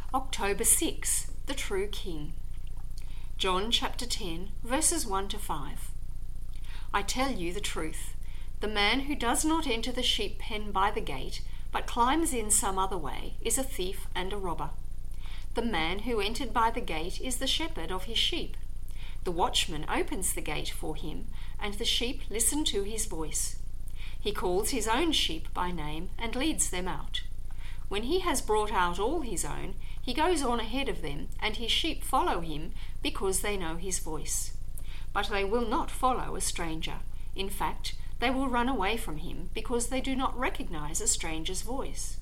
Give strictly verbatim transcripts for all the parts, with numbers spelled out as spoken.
October sixth, the True King. John chapter ten, verses one to five. I tell you the truth, the man who does not enter the sheep pen by the gate, but climbs in some other way, is a thief and a robber. The man who entered by the gate is the shepherd of his sheep. The watchman opens the gate for him, and the sheep listen to his voice. He calls his own sheep by name and leads them out. When he has brought out all his own, he goes on ahead of them, and his sheep follow him because they know his voice. But they will not follow a stranger. In fact, they will run away from him because they do not recognize a stranger's voice.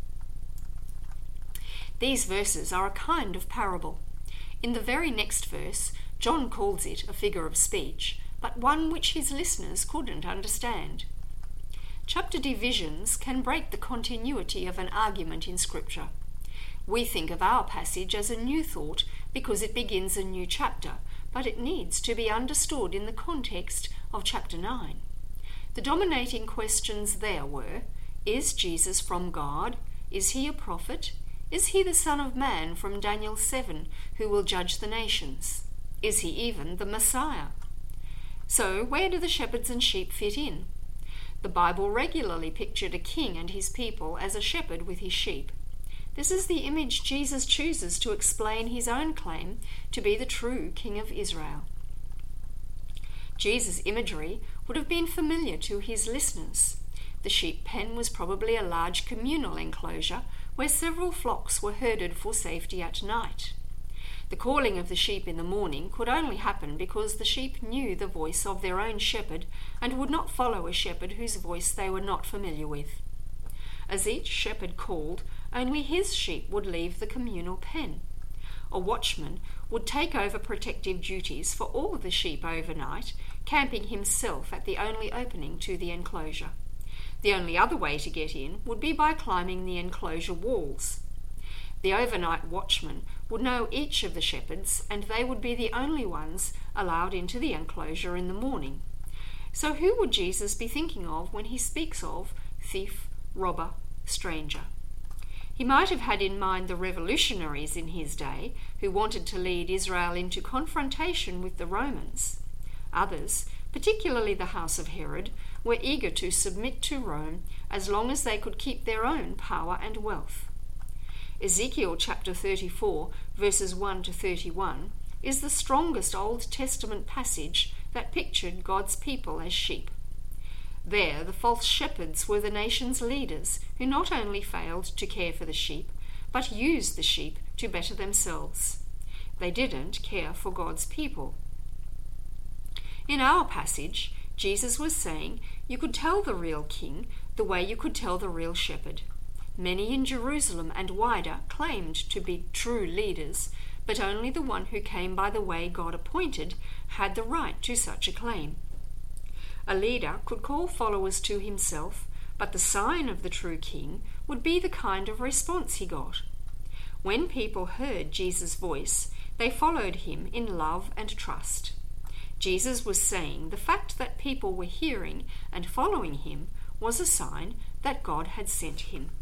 These verses are a kind of parable. In the very next verse, John calls it a figure of speech, but one which his listeners couldn't understand. Chapter divisions can break the continuity of an argument in Scripture. We think of our passage as a new thought because it begins a new chapter, but it needs to be understood in the context of chapter nine. The dominating questions there were, is Jesus from God? Is he a prophet? Is he the Son of Man from Daniel seven, who will judge the nations? Is he even the Messiah? So where do the shepherds and sheep fit in? The Bible regularly pictured a king and his people as a shepherd with his sheep. This is the image Jesus chooses to explain his own claim to be the true King of Israel. Jesus' imagery would have been familiar to his listeners. The sheep pen was probably a large communal enclosure where several flocks were herded for safety at night. The calling of the sheep in the morning could only happen because the sheep knew the voice of their own shepherd and would not follow a shepherd whose voice they were not familiar with. As each shepherd called, only his sheep would leave the communal pen. A watchman would take over protective duties for all the sheep overnight, camping himself at the only opening to the enclosure. The only other way to get in would be by climbing the enclosure walls. The overnight watchman would know each of the shepherds, and they would be the only ones allowed into the enclosure in the morning. So who would Jesus be thinking of when he speaks of thief, robber, stranger? He might have had in mind the revolutionaries in his day who wanted to lead Israel into confrontation with the Romans. Others, particularly the house of Herod, were eager to submit to Rome as long as they could keep their own power and wealth. Ezekiel chapter thirty-four, verses one to thirty-one, is the strongest Old Testament passage that pictured God's people as sheep. There, the false shepherds were the nation's leaders who not only failed to care for the sheep, but used the sheep to better themselves. They didn't care for God's people. In our passage, Jesus was saying you could tell the real king the way you could tell the real shepherd. Many in Jerusalem and wider claimed to be true leaders, but only the one who came by the way God appointed had the right to such a claim. A leader could call followers to himself, but the sign of the true king would be the kind of response he got. When people heard Jesus' voice, they followed him in love and trust. Jesus was saying the fact that people were hearing and following him was a sign that God had sent him.